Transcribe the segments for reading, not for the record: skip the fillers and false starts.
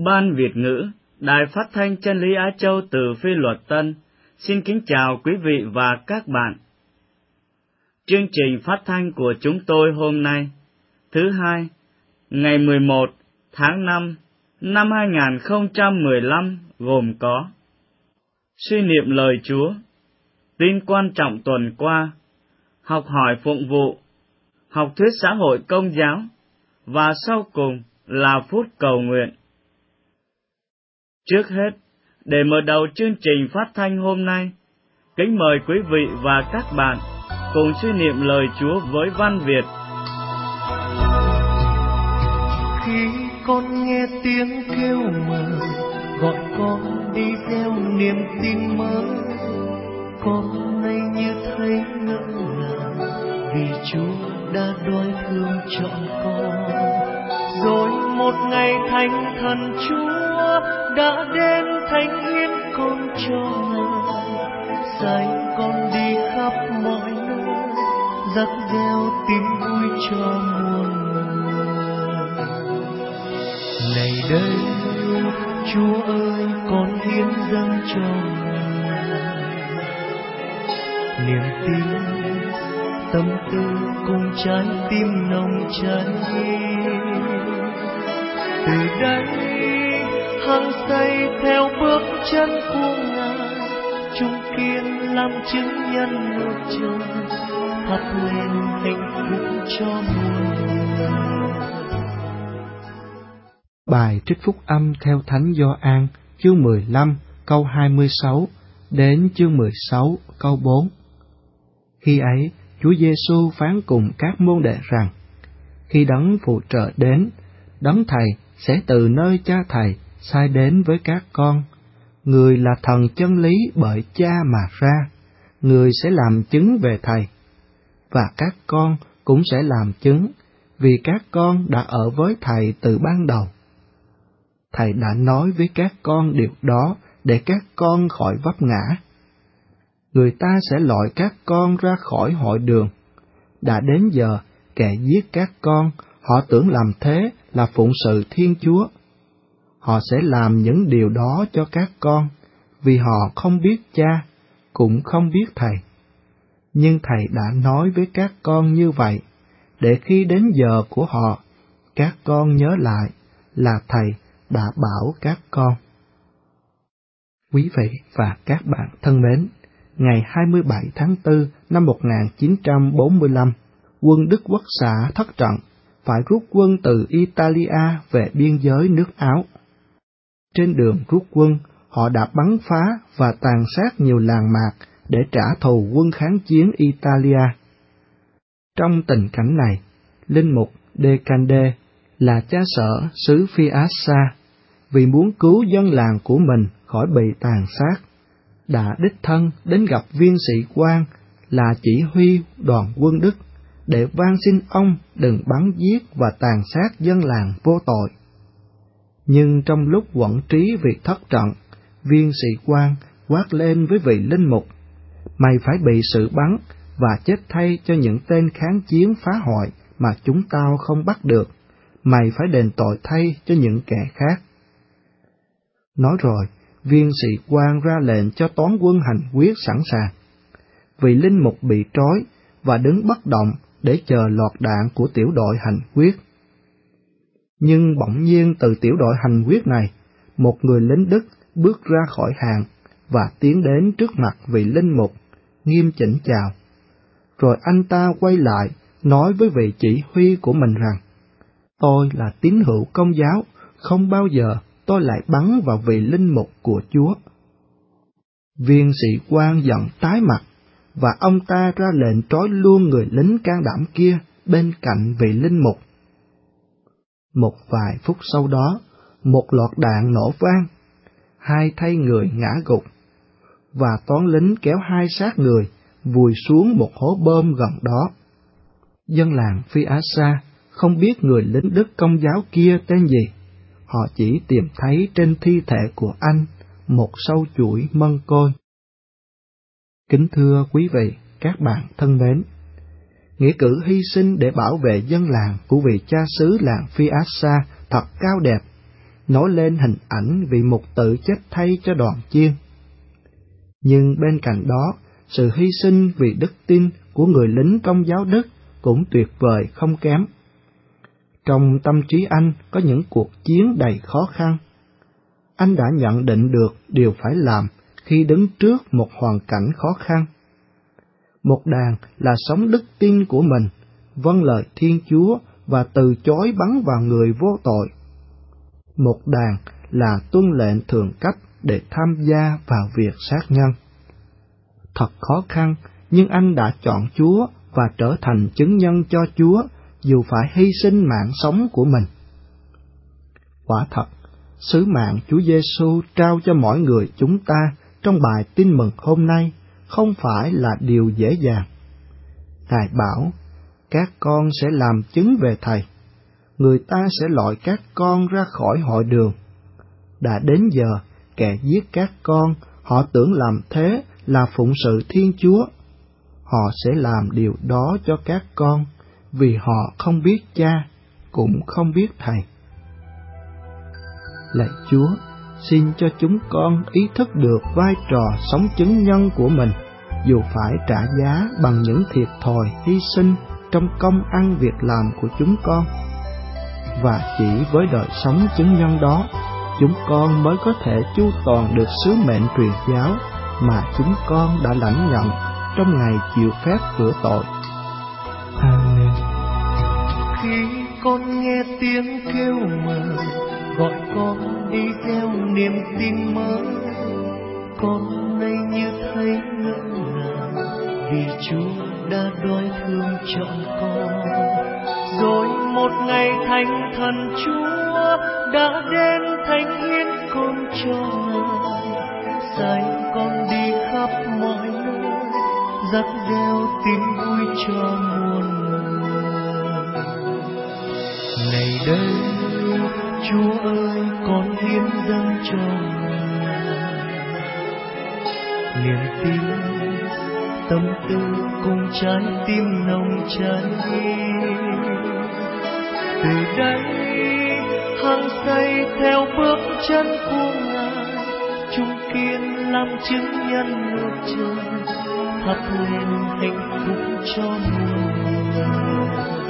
Ban Việt ngữ, Đài Phát thanh Chân lý Á Châu từ Phi Luật Tân, xin kính chào quý vị và các bạn. Chương trình phát thanh của chúng tôi hôm nay, thứ Hai, ngày 11 tháng 5 năm 2015 gồm có suy niệm lời Chúa, tin quan trọng tuần qua, học hỏi phụng vụ, học thuyết xã hội công giáo, và sau cùng là phút cầu nguyện. Trước hết, để mở đầu chương trình phát thanh hôm nay, kính mời quý vị và các bạn cùng suy niệm lời Chúa với văn Việt. Khi con nghe tiếng kêu mời, gọi con đi gieo niềm tin mới, con nay như thấy ngỡ ngàng, vì Chúa đã đói thương chọn con. Rồi một ngày thánh thần Chúa đã đến thánh hiến con cho Ngài, dạy con đi khắp mọi nơi, dắt gieo tin vui cho muôn người. Này đây, Chúa ơi, con hiến dâng cho Ngài niềm tin, tâm tư cùng trái tim nồng cháy. Từ đây hăng say theo bước chân của Ngài, chung kiên làm chứng nhân nước trời, thắp lên hạnh phúc cho muôn người. Bài trích phúc âm theo Thánh Gioan, chương 15 câu 26 đến chương 16 câu 4. Khi ấy, Chúa Giêsu phán cùng các môn đệ rằng: khi Đấng Phụ Trợ đến, Đấng Thầy sẽ từ nơi Cha Thầy sai đến với các con. Người là thần chân lý bởi Cha mà ra, người sẽ làm chứng về Thầy. Và các con cũng sẽ làm chứng, vì các con đã ở với Thầy từ ban đầu. Thầy đã nói với các con điều đó để các con khỏi vấp ngã. Người ta sẽ loại các con ra khỏi hội đường. Đã đến giờ, kẻ giết các con, họ tưởng làm thế là phụng sự Thiên Chúa. Họ sẽ làm những điều đó cho các con, vì họ không biết Cha, cũng không biết Thầy. Nhưng Thầy đã nói với các con như vậy, để khi đến giờ của họ, các con nhớ lại là Thầy đã bảo các con. Quý vị và các bạn thân mến, ngày 27 tháng 4 năm 1945, quân Đức Quốc xã thất trận, phải rút quân từ Italia về biên giới nước Áo. Trên đường rút quân, họ đã bắn phá và tàn sát nhiều làng mạc để trả thù quân kháng chiến Italia. Trong tình cảnh này, linh mục De Cande là cha sở xứ Fiassa, vì muốn cứu dân làng của mình khỏi bị tàn sát, đã đích thân đến gặp viên sĩ quan là chỉ huy đoàn quân Đức để van xin ông đừng bắn giết và tàn sát dân làng vô tội. Nhưng trong lúc quẫn trí việc thất trận, viên sĩ quan quát lên với vị linh mục: mày phải bị xử bắn và chết thay cho những tên kháng chiến phá hoại mà chúng tao không bắt được. Mày phải đền tội thay cho những kẻ khác. Nói rồi, viên sĩ quan ra lệnh cho toán quân hành quyết sẵn sàng. Vị linh mục bị trói và đứng bất động để chờ lọt đạn của tiểu đội hành quyết. Nhưng bỗng nhiên từ tiểu đội hành quyết này, một người lính Đức bước ra khỏi hàng và tiến đến trước mặt vị linh mục, nghiêm chỉnh chào. Rồi anh ta quay lại nói với vị chỉ huy của mình rằng: tôi là tín hữu Công giáo, không bao giờ tôi lại bắn vào vị linh mục của Chúa. Viên sĩ quan giận tái mặt, và ông ta ra lệnh trói luôn người lính can đảm kia bên cạnh vị linh mục. Một vài phút sau đó, một loạt đạn nổ vang, hai thây người ngã gục, và toán lính kéo hai xác người vùi xuống một hố bom gần đó. Dân làng Fiassa không biết người lính Đức Công giáo kia tên gì, họ chỉ tìm thấy trên thi thể của anh một sâu chuỗi mân côi. Kính thưa quý vị, các bạn thân mến, nghĩa cử hy sinh để bảo vệ dân làng của vị cha xứ làng Fiassa thật cao đẹp, nổi lên hình ảnh vị mục tử chết thay cho đoàn chiên. Nhưng bên cạnh đó, sự hy sinh vì đức tin của người lính Công giáo Đức cũng tuyệt vời không kém. Trong tâm trí anh có những cuộc chiến đầy khó khăn. Anh đã nhận định được điều phải làm khi đứng trước một hoàn cảnh khó khăn. Một đàn là sống đức tin của mình, vâng lời Thiên Chúa và từ chối bắn vào người vô tội. Một đàn là tuân lệnh thường cách để tham gia vào việc sát nhân. Thật khó khăn, nhưng anh đã chọn Chúa và trở thành chứng nhân cho Chúa, dù phải hy sinh mạng sống của mình. Quả thật, sứ mạng Chúa Giêsu trao cho mỗi người chúng ta trong bài tin mừng hôm nay không phải là điều dễ dàng. Ngài bảo, các con sẽ làm chứng về Thầy. Người ta sẽ loại các con ra khỏi hội đường. Đã đến giờ, kẻ giết các con, họ tưởng làm thế là phụng sự Thiên Chúa. Họ sẽ làm điều đó cho các con, vì họ không biết Cha, cũng không biết Thầy. Lạy Chúa, xin cho chúng con ý thức được vai trò sống chứng nhân của mình, dù phải trả giá bằng những thiệt thòi hy sinh trong công ăn việc làm của chúng con. Và chỉ với đời sống chứng nhân đó, chúng con mới có thể chu toàn được sứ mệnh truyền giáo mà chúng con đã lãnh nhận trong ngày chịu phép rửa tội. Amen. Khi con nghe tiếng kêu mời, gọi con đi theo niềm tin mới, con nay như thấy ngỡ ngàng, vì Chúa đã đói thương chọn con. Rồi một ngày thánh thần Chúa đã đến thánh hiến con cho Ngài, sai con đi khắp mọi nơi, dắt gieo tin vui cho muôn người. Này đây, Chúa ơi, con hiến dâng cho Ngài niềm tin, tâm tư cùng trái tim nồng cháy. Từ đây hăng say theo bước chân của Ngài, chung kiên làm chứng nhân nước trời, thắp lên hạnh phúc cho muôn người.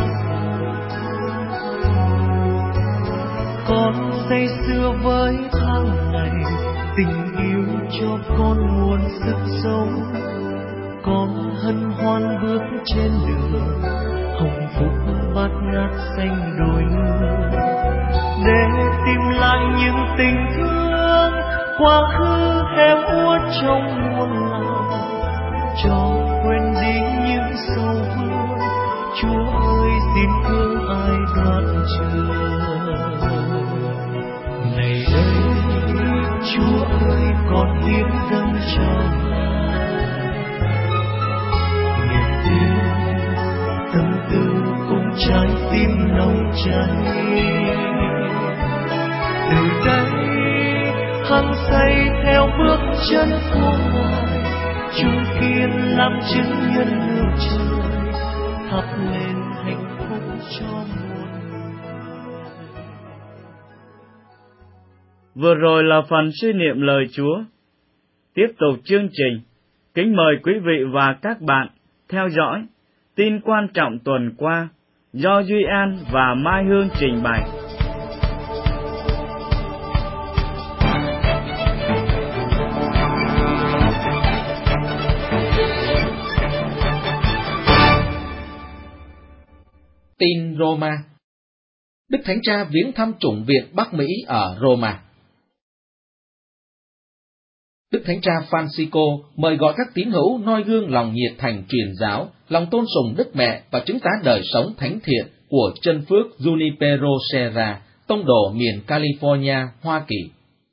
Con say sưa với tháng ngày, tình yêu cho con nguồn sức sống. Con hân hoan bước trên đường, hồng phúc bát ngát xanh đồi nương, để tìm lại những tình thương quá khứ héo úa trong muôn lòng, cho quên đi những sầu vương. Chúa ơi, xin thương ai đoạn trường. Này đây, Chúa ơi, con hiến dâng cho niềm tin, tâm tư cùng trái tim nồng cháy. Từ đây hăng say theo bước chân của Ngài, chung kiên làm chứng nhân nước trời, thắp lên hạnh phúc cho muôn người. Vừa rồi là phần suy niệm lời Chúa. Tiếp tục chương trình, kính mời quý vị và các bạn theo dõi tin quan trọng tuần qua do Duy An và Mai Hương trình bày. Tin Roma. Đức Thánh Cha viếng thăm chủng viện Bắc Mỹ ở Roma. Đức Thánh Cha Francisco mời gọi các tín hữu noi gương lòng nhiệt thành truyền giáo, lòng tôn sùng Đức Mẹ và chứng tá đời sống thánh thiện của chân phước Junipero Serra, tông đồ miền California, Hoa Kỳ.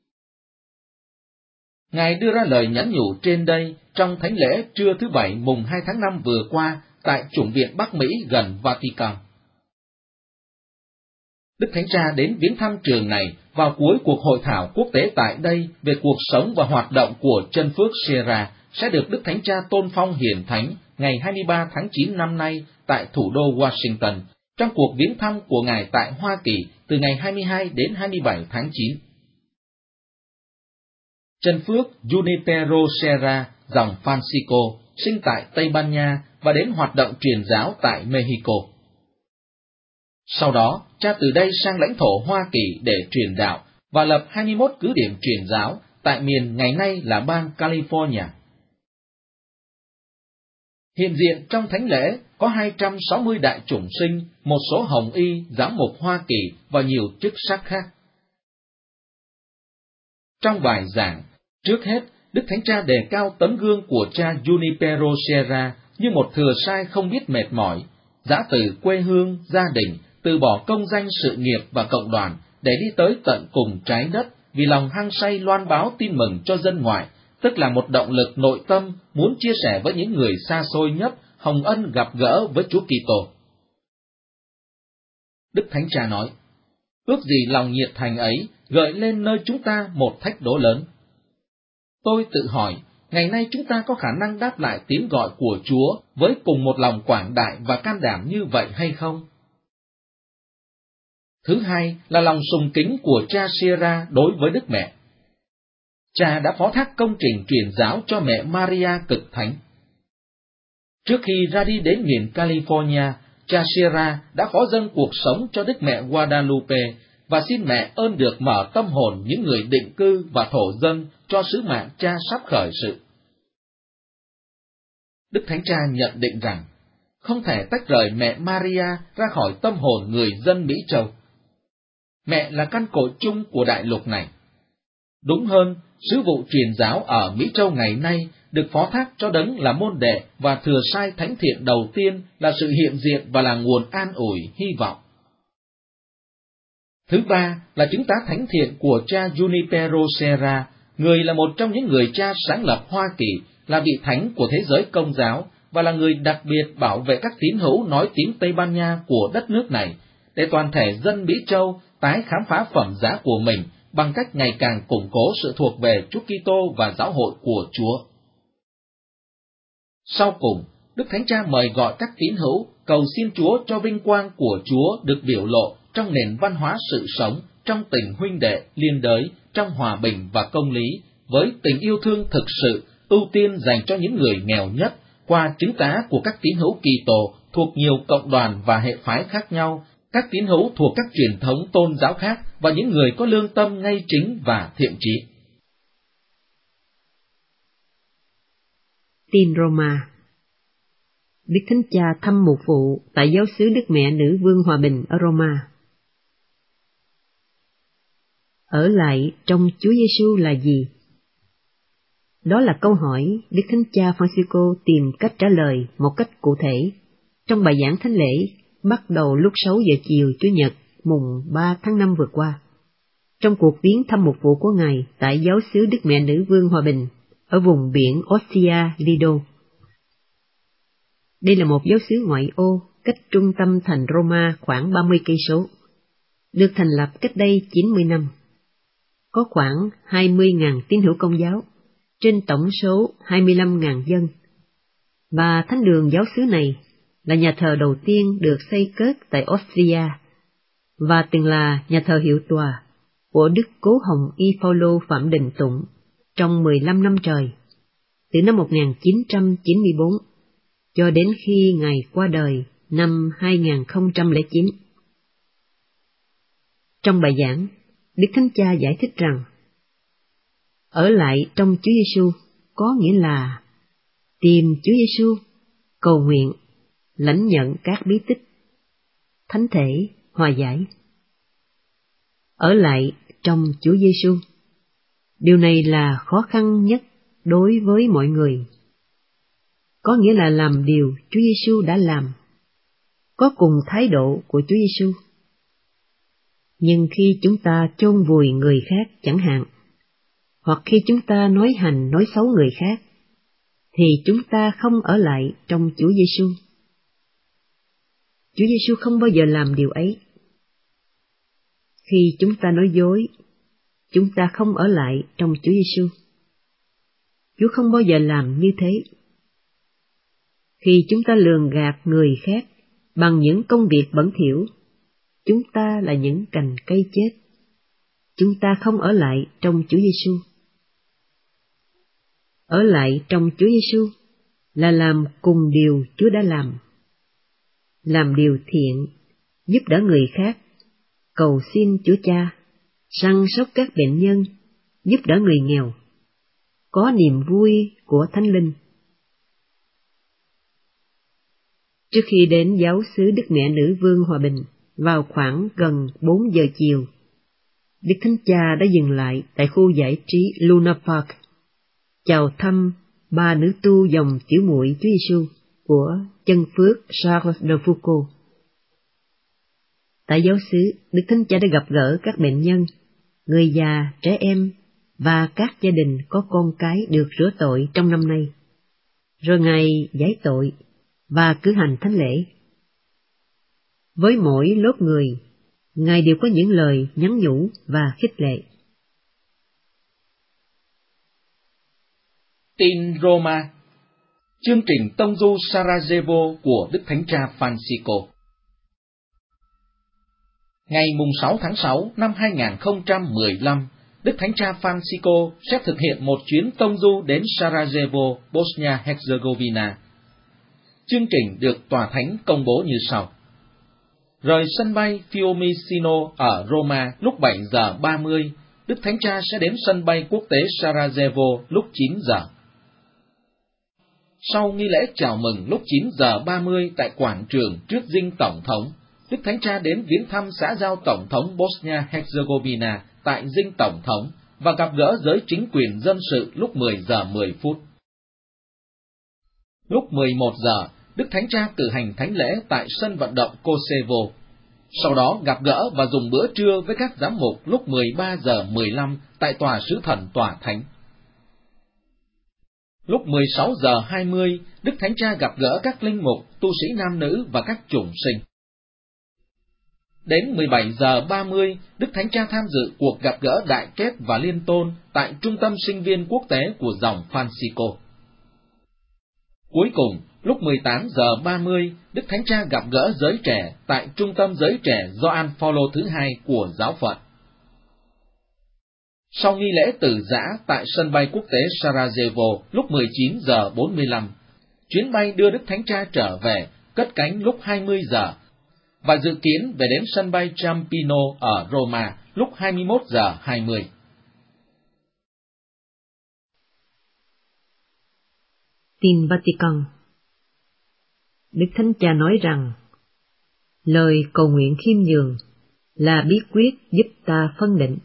Ngài đưa ra lời nhắn nhủ trên đây trong thánh lễ trưa thứ Bảy mùng 2 tháng 5 vừa qua tại chủng viện Bắc Mỹ gần Vatican. Đức Thánh Cha đến viếng thăm trường này vào cuối cuộc hội thảo quốc tế tại đây về cuộc sống và hoạt động của chân phước Serra sẽ được Đức Thánh Cha tôn phong hiển thánh ngày 23 tháng 9 năm nay tại thủ đô Washington, trong cuộc viếng thăm của Ngài tại Hoa Kỳ từ ngày 22 đến 27 tháng 9. Chân Phước Junipero Serra, dòng Francisco, sinh tại Tây Ban Nha và đến hoạt động truyền giáo tại Mexico. Sau đó, cha từ đây sang lãnh thổ Hoa Kỳ để truyền đạo và lập 21 cứ điểm truyền giáo tại miền ngày nay là bang California. Hiện diện trong thánh lễ có 260 đại chủng sinh, một số hồng y, giám mục Hoa Kỳ và nhiều chức sắc khác. Trong bài giảng, trước hết, Đức Thánh Cha đề cao tấm gương của cha Junipero Serra như một thừa sai không biết mệt mỏi, giã từ quê hương, gia đình, từ bỏ công danh sự nghiệp và cộng đoàn để đi tới tận cùng trái đất vì lòng hăng say loan báo tin mừng cho dân ngoại, tức là một động lực nội tâm muốn chia sẻ với những người xa xôi nhất hồng ân gặp gỡ với Chúa Kitô. Đức Thánh Cha nói, ước gì lòng nhiệt thành ấy gợi lên nơi chúng ta một thách đố lớn. Tôi tự hỏi, ngày nay chúng ta có khả năng đáp lại tiếng gọi của Chúa với cùng một lòng quảng đại và can đảm như vậy hay không? Thứ hai là lòng sùng kính của cha Serra đối với Đức Mẹ. Cha đã phó thác công trình truyền giáo cho mẹ Maria cực thánh. Trước khi ra đi đến miền California, cha Serra đã phó dâng cuộc sống cho Đức Mẹ Guadalupe và xin mẹ ơn được mở tâm hồn những người định cư và thổ dân cho sứ mạng cha sắp khởi sự. Đức Thánh Cha nhận định rằng, không thể tách rời mẹ Maria ra khỏi tâm hồn người dân Mỹ Châu. Mẹ là căn cội chung của đại lục này. Đúng hơn, sứ vụ truyền giáo ở Mỹ Châu ngày nay được phó thác cho đấng là môn đệ và thừa sai thánh thiện đầu tiên là sự hiện diện và là nguồn an ủi, hy vọng. Thứ ba là chứng tá thánh thiện của cha Junipero Serra, người là một trong những người cha sáng lập Hoa Kỳ, là vị thánh của thế giới Công giáo và là người đặc biệt bảo vệ các tín hữu nói tiếng Tây Ban Nha của đất nước này, để toàn thể dân Mỹ Châu tái khám phá phẩm giá của mình bằng cách ngày càng củng cố sự thuộc về Chúa Kitô và giáo hội của Chúa. Sau cùng, Đức Thánh Cha mời gọi các tín hữu cầu xin Chúa cho vinh quang của Chúa được biểu lộ trong nền văn hóa sự sống, trong tình huynh đệ, liên đới, trong hòa bình và công lý, với tình yêu thương thực sự, ưu tiên dành cho những người nghèo nhất, qua chứng tá của các tín hữu Kitô thuộc nhiều cộng đoàn và hệ phái khác nhau, các tín hữu thuộc các truyền thống tôn giáo khác và những người có lương tâm ngay chính và thiện trí. Tin Roma. Đức Thánh Cha thăm mục vụ tại giáo xứ Đức Mẹ Nữ Vương Hòa Bình ở Roma. Ở lại trong Chúa Giêsu là gì? Đó là câu hỏi Đức Thánh Cha Francisco tìm cách trả lời một cách cụ thể trong bài giảng thánh lễ bắt đầu lúc 6 giờ chiều Chủ nhật mùng 3 tháng 5 vừa qua, trong cuộc viếng thăm mục vụ của Ngài tại giáo xứ Đức Mẹ Nữ Vương Hòa Bình ở vùng biển Ostia Lido. Đây là một giáo xứ ngoại ô cách trung tâm thành Roma khoảng 30 cây số, được thành lập cách đây 90 năm. Có khoảng 20.000 tín hữu Công giáo trên tổng số 25.000 dân. Và thánh đường giáo xứ này là nhà thờ đầu tiên được xây cất tại Ostia và từng là nhà thờ hiệu tòa của Đức Cố Hồng Y Phaolô Phạm Đình Tụng trong 15 năm trời, từ năm 1994 cho đến khi Ngài qua đời năm 2009. Trong bài giảng, Đức Thánh Cha giải thích rằng, ở lại trong Chúa Giêsu có nghĩa là tìm Chúa Giêsu, cầu nguyện, lãnh nhận các bí tích, thánh thể, hòa giải. Ở lại trong Chúa Giêsu, điều này là khó khăn nhất đối với mọi người. Có nghĩa là làm điều Chúa Giêsu đã làm, có cùng thái độ của Chúa Giêsu. Nhưng khi chúng ta chôn vùi người khác chẳng hạn, hoặc khi chúng ta nói hành nói xấu người khác, thì chúng ta không ở lại trong Chúa Giêsu. Chúa Giêsu không bao giờ làm điều ấy. Khi chúng ta nói dối, chúng ta không ở lại trong Chúa Giêsu. Chúa không bao giờ làm như thế. Khi chúng ta lường gạt người khác bằng những công việc bẩn thỉu, chúng ta là những cành cây chết. Chúng ta không ở lại trong Chúa Giêsu. Ở lại trong Chúa Giêsu là làm cùng điều Chúa đã làm điều thiện, giúp đỡ người khác, cầu xin Chúa Cha, săn sóc các bệnh nhân, giúp đỡ người nghèo, có niềm vui của Thánh Linh. Trước khi đến giáo xứ Đức Mẹ Nữ Vương Hòa Bình vào khoảng gần 4 giờ chiều, Đức Thánh Cha đã dừng lại tại khu giải trí Luna Park, chào thăm ba nữ tu dòng chữ muội Chúa Giêsu của chân phước Charles de Foucault. Tại giáo xứ, Đức Thánh Cha đã gặp gỡ các bệnh nhân, người già, trẻ em và các gia đình có con cái được rửa tội trong năm nay. Rồi Ngài giải tội và cử hành thánh lễ. Với mỗi lốt người, Ngài đều có những lời nhắn nhủ và khích lệ. Tin Roma. Chương trình tông du Sarajevo của Đức Thánh Cha Francisco. Ngày 6 tháng 6 năm 2015, Đức Thánh Cha Francisco sẽ thực hiện một chuyến tông du đến Sarajevo, Bosnia-Herzegovina. Chương trình được Tòa Thánh công bố như sau. Rời sân bay Fiumicino ở Roma lúc 7 giờ 30, Đức Thánh Cha sẽ đến sân bay quốc tế Sarajevo lúc 9 giờ. Sau nghi lễ chào mừng lúc 9 giờ 30 tại quảng trường trước dinh Tổng thống, Đức Thánh Cha đến viếng thăm xã giao Tổng thống Bosnia-Herzegovina tại dinh Tổng thống và gặp gỡ giới chính quyền dân sự lúc 10 giờ 10 phút. Lúc 11 giờ, Đức Thánh Cha cử hành thánh lễ tại sân vận động Kosevo. Sau đó gặp gỡ và dùng bữa trưa với các giám mục lúc 13 giờ 15 tại tòa sứ thần Tòa Thánh. Lúc 16 giờ 20, Đức Thánh Cha gặp gỡ các linh mục, tu sĩ nam nữ và các chủng sinh. Đến 17 giờ 30, Đức Thánh Cha tham dự cuộc gặp gỡ đại kết và liên tôn tại Trung tâm Sinh viên Quốc tế của dòng Francisco. Cuối cùng, lúc 18 giờ 30, Đức Thánh Cha gặp gỡ giới trẻ tại Trung tâm Giới trẻ Gioan Phaolô thứ hai của giáo phận. Sau nghi lễ từ giã tại sân bay quốc tế Sarajevo lúc 19 giờ 45, chuyến bay đưa Đức Thánh Cha trở về cất cánh lúc 20 giờ và dự kiến về đến sân bay Ciampino ở Roma lúc 21 giờ 20. Tin Vatican. Đức Thánh Cha nói rằng, lời cầu nguyện khiêm nhường là bí quyết giúp ta phân định.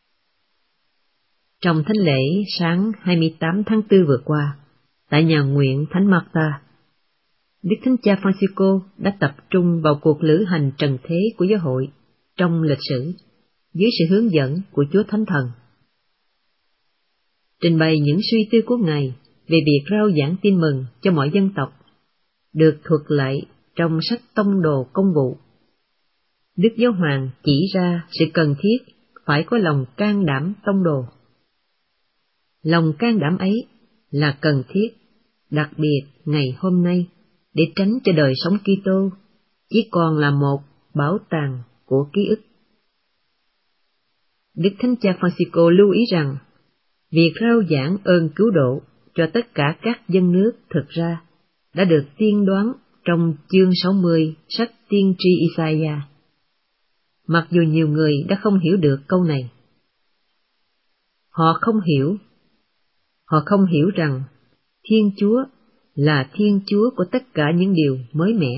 Trong thánh lễ sáng 28 tháng 4 vừa qua, tại nhà nguyện Thánh Marta, Đức Thánh Cha Francisco đã tập trung vào cuộc lữ hành trần thế của giáo hội trong lịch sử, dưới sự hướng dẫn của Chúa Thánh Thần. Trình bày những suy tư của Ngài về việc rao giảng tin mừng cho mọi dân tộc, được thuật lại trong sách Tông đồ Công vụ. Đức Giáo Hoàng chỉ ra sự cần thiết phải có lòng can đảm tông đồ. Lòng can đảm ấy là cần thiết, đặc biệt ngày hôm nay, để tránh cho đời sống Kitô chỉ còn là một bảo tàng của ký ức. Đức Thánh Cha Francisco lưu ý rằng, việc rao giảng ơn cứu độ cho tất cả các dân nước thực ra đã được tiên đoán trong chương 60 sách tiên tri Isaiah. Mặc dù nhiều người đã không hiểu được câu này. Họ không hiểu rằng Thiên Chúa là Thiên Chúa của tất cả những điều mới mẻ.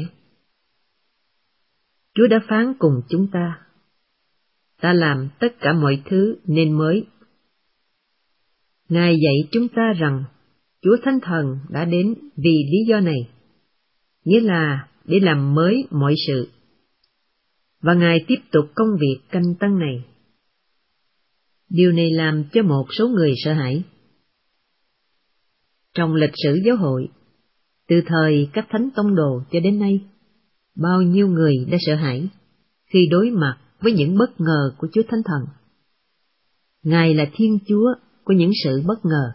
Chúa đã phán cùng chúng ta, ta làm tất cả mọi thứ nên mới. Ngài dạy chúng ta rằng Chúa Thánh Thần đã đến vì lý do này, nghĩa là để làm mới mọi sự. Và Ngài tiếp tục công việc canh tân này. Điều này làm cho một số người sợ hãi. Trong lịch sử giáo hội, từ thời các thánh tông đồ cho đến nay, bao nhiêu người đã sợ hãi khi đối mặt với những bất ngờ của Chúa Thánh Thần. Ngài là Thiên Chúa của những sự bất ngờ.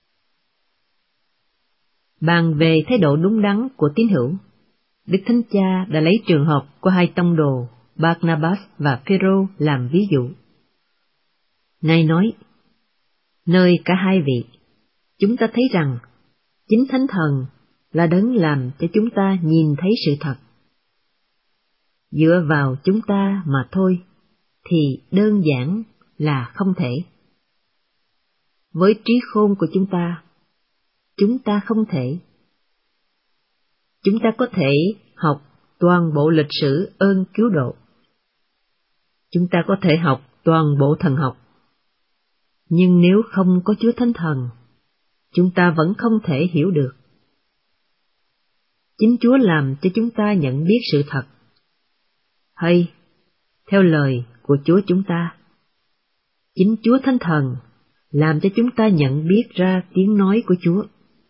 Bàn về thái độ đúng đắn của tín hữu, Đức Thánh Cha đã lấy trường hợp của hai tông đồ Barnabas và Phêrô làm ví dụ. Ngài nói, nơi cả hai vị, chúng ta thấy rằng chính Thánh Thần là đấng làm cho chúng ta nhìn thấy sự thật. Dựa vào chúng ta mà thôi thì đơn giản là không thể. Với trí khôn của chúng ta không thể. Chúng ta có thể học toàn bộ lịch sử ơn cứu độ. Chúng ta có thể học toàn bộ thần học. Nhưng nếu không có Chúa Thánh Thần, chúng ta vẫn không thể hiểu được. Chính Chúa làm cho chúng ta nhận biết sự thật. Hay, theo lời của Chúa chúng ta, chính Chúa Thánh Thần làm cho chúng ta nhận biết ra tiếng nói của Chúa.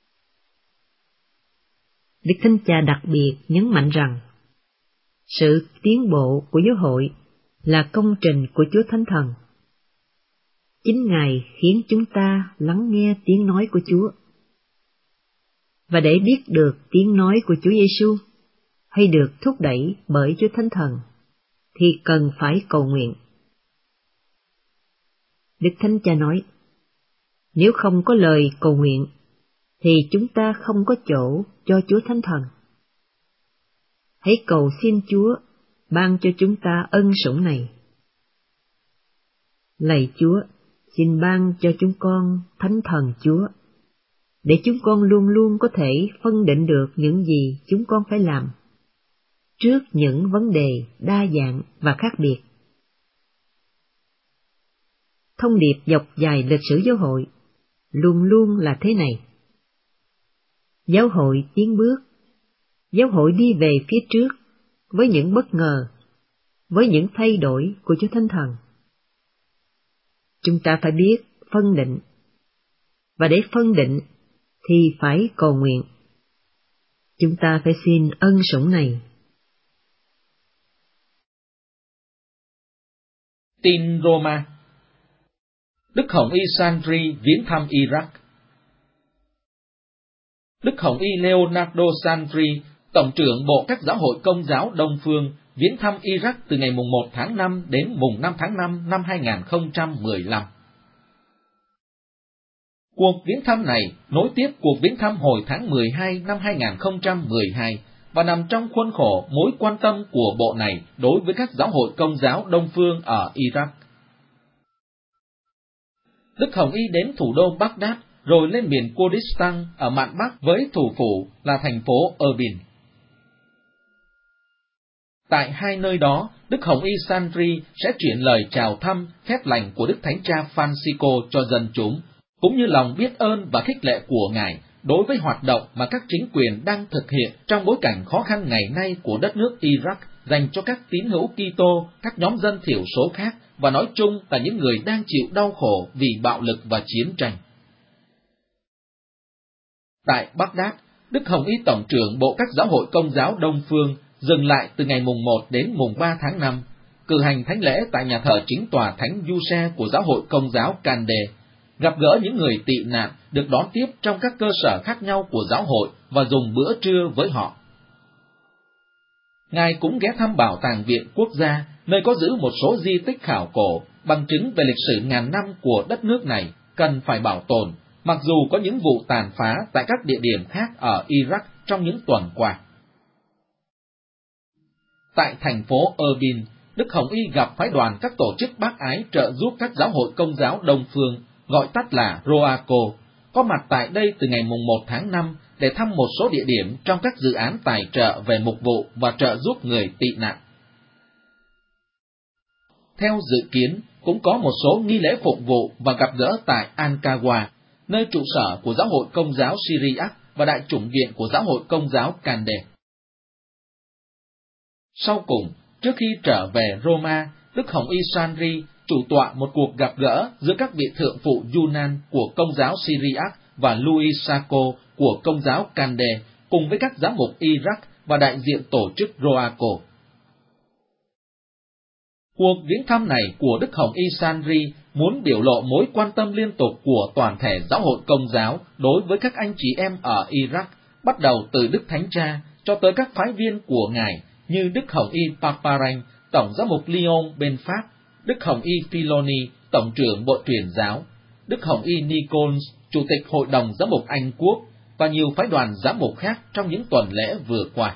Đức Thánh Cha đặc biệt nhấn mạnh rằng, sự tiến bộ của giáo hội là công trình của Chúa Thánh Thần. Chính Ngài khiến chúng ta lắng nghe tiếng nói của Chúa. Và để biết được tiếng nói của Chúa Giêsu hay được thúc đẩy bởi Chúa Thánh Thần, thì cần phải cầu nguyện. Đức Thánh Cha nói, nếu không có lời cầu nguyện, thì chúng ta không có chỗ cho Chúa Thánh Thần. Hãy cầu xin Chúa ban cho chúng ta ân sủng này. Lạy Chúa, xin ban cho chúng con Thánh Thần Chúa, để chúng con luôn luôn có thể phân định được những gì chúng con phải làm, trước những vấn đề đa dạng và khác biệt. Thông điệp dọc dài lịch sử giáo hội luôn luôn là thế này. Giáo hội tiến bước, giáo hội đi về phía trước với những bất ngờ, với những thay đổi của Chúa Thánh Thần. Chúng ta phải biết phân định, và để phân định thì phải cầu nguyện. Chúng ta phải xin ân sủng này. Tin Roma. Đức Hồng Y Sandri viếng thăm Iraq. Đức Hồng Y Leonardo Sandri, Tổng trưởng Bộ các giáo hội Công giáo Đông Phương, viếng thăm Iraq từ ngày mùng 1 tháng 5 đến mùng 5 tháng 5 năm 2015. Cuộc viếng thăm này nối tiếp cuộc viếng thăm hồi tháng 12 năm 2012 và nằm trong khuôn khổ mối quan tâm của bộ này đối với các giáo hội Công giáo Đông Phương ở Iraq. Đức Hồng Y đến thủ đô Baghdad, rồi lên miền Kurdistan ở mạn Bắc với thủ phủ là thành phố Erbil. Tại hai nơi đó, Đức Hồng Y Sandri sẽ chuyển lời chào thăm, phép lành của Đức Thánh Cha Francisco cho dân chúng, cũng như lòng biết ơn và khích lệ của Ngài đối với hoạt động mà các chính quyền đang thực hiện trong bối cảnh khó khăn ngày nay của đất nước Iraq dành cho các tín hữu Kitô, các nhóm dân thiểu số khác và nói chung là những người đang chịu đau khổ vì bạo lực và chiến tranh. Tại Baghdad, Đức Hồng Y Tổng trưởng Bộ các giáo hội Công giáo Đông Phương dừng lại từ ngày mùng 1 đến mùng 3 tháng 5, cử hành thánh lễ tại nhà thờ chính tòa Thánh Giuse của giáo hội Công giáo Kande, gặp gỡ những người tị nạn được đón tiếp trong các cơ sở khác nhau của giáo hội và dùng bữa trưa với họ. Ngài cũng ghé thăm Bảo tàng Viện Quốc gia, nơi có giữ một số di tích khảo cổ, bằng chứng về lịch sử ngàn năm của đất nước này cần phải bảo tồn, mặc dù có những vụ tàn phá tại các địa điểm khác ở Iraq trong những tuần qua. Tại thành phố Erbil, Đức Hồng Y gặp phái đoàn các tổ chức bác ái trợ giúp các giáo hội Công giáo Đông Phương, gọi tắt là ROACO, có mặt tại đây từ ngày mùng 1 tháng 5 để thăm một số địa điểm trong các dự án tài trợ về mục vụ và trợ giúp người tị nạn. Theo dự kiến, cũng có một số nghi lễ phục vụ và gặp gỡ tại Al-Kawa, nơi trụ sở của giáo hội Công giáo Syriac và đại chủng viện của giáo hội Công giáo Kande. Sau cùng, trước khi trở về Roma, Đức Hồng Y Sandri chủ tọa một cuộc gặp gỡ giữa các vị thượng phụ Yunan của Công giáo Syriac và Louis Sacco của Công giáo Kande, cùng với các giám mục Iraq và đại diện tổ chức ROACO. Cuộc viếng thăm này của Đức Hồng Y Sandri muốn biểu lộ mối quan tâm liên tục của toàn thể giáo hội Công giáo đối với các anh chị em ở Iraq, bắt đầu từ Đức Thánh Cha cho tới các phái viên của Ngài như Đức Hồng Y Paparanh, Tổng giám mục Lyon bên Pháp, Đức Hồng Y Philoni, Tổng trưởng Bộ Truyền giáo, Đức Hồng Y Nichols, Chủ tịch Hội đồng Giám mục Anh Quốc, và nhiều phái đoàn giám mục khác trong những tuần lễ vừa qua.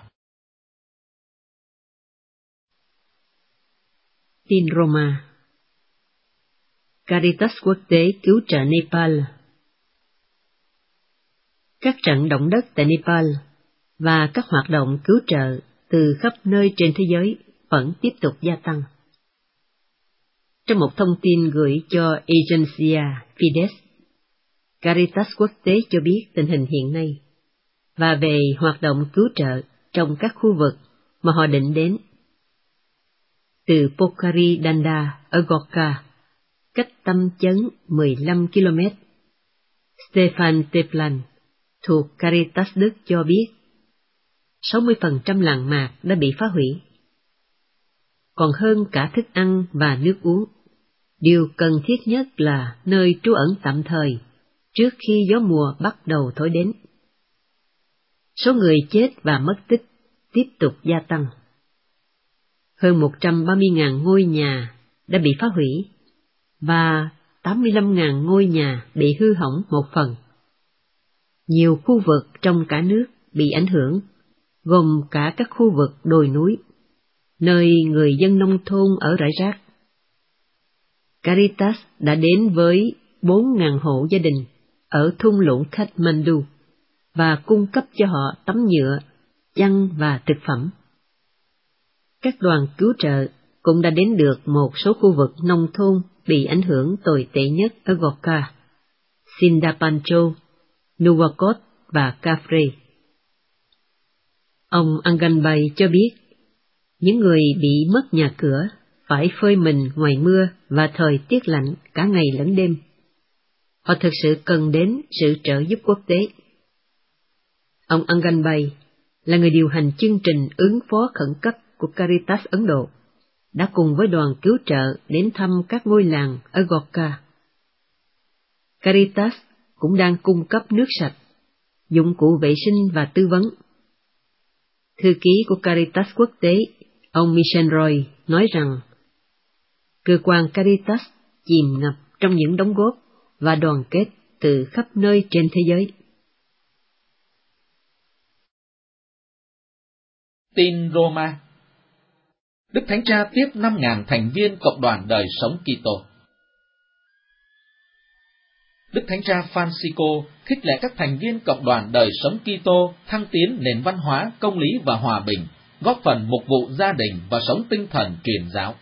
Tin Roma. Caritas quốc tế cứu trợ Nepal. Các trận động đất tại Nepal và các hoạt động cứu trợ từ khắp nơi trên thế giới vẫn tiếp tục gia tăng. Trong một thông tin gửi cho Agencia Fides, Caritas quốc tế cho biết tình hình hiện nay và về hoạt động cứu trợ trong các khu vực mà họ định đến. Từ Pokhari Danda ở Gorkha, cách Tâm Chấn 15 km, Stefan Teplan thuộc Caritas Đức cho biết 60% làng mạc đã bị phá hủy. Còn hơn cả thức ăn và nước uống, điều cần thiết nhất là nơi trú ẩn tạm thời trước khi gió mùa bắt đầu thổi đến. Số người chết và mất tích tiếp tục gia tăng. Hơn 130.000 ngôi nhà đã bị phá hủy và 85.000 ngôi nhà bị hư hỏng một phần. Nhiều khu vực trong cả nước bị ảnh hưởng, gồm cả các khu vực đồi núi, nơi người dân nông thôn ở rải rác. Caritas đã đến với 4.000 hộ gia đình ở thung lũng Kathmandu và cung cấp cho họ tấm nhựa, chăn và thực phẩm. Các đoàn cứu trợ cũng đã đến được một số khu vực nông thôn bị ảnh hưởng tồi tệ nhất ở Gorkha, Sindapancho, Nuwakot và Kafre. Ông Anganbay cho biết, những người bị mất nhà cửa phải phơi mình ngoài mưa và thời tiết lạnh cả ngày lẫn đêm. Họ thực sự cần đến sự trợ giúp quốc tế. Ông Anganbay là người điều hành chương trình ứng phó khẩn cấp của Caritas Ấn Độ, đã cùng với đoàn cứu trợ đến thăm các ngôi làng ở Gorkha. Caritas cũng đang cung cấp nước sạch, dụng cụ vệ sinh và tư vấn. Thư ký của Caritas quốc tế, ông Michel Roy, nói rằng cơ quan Caritas chìm ngập trong những đóng góp và đoàn kết từ khắp nơi trên thế giới. Tin Roma. Đức Thánh Cha tiếp 5.000 thành viên Cộng đoàn Đời Sống Kitô. Đức Thánh Cha Francisco khích lệ các thành viên Cộng đoàn Đời Sống Kitô thăng tiến nền văn hóa công lý và hòa bình, góp phần mục vụ gia đình và sống tinh thần truyền giáo.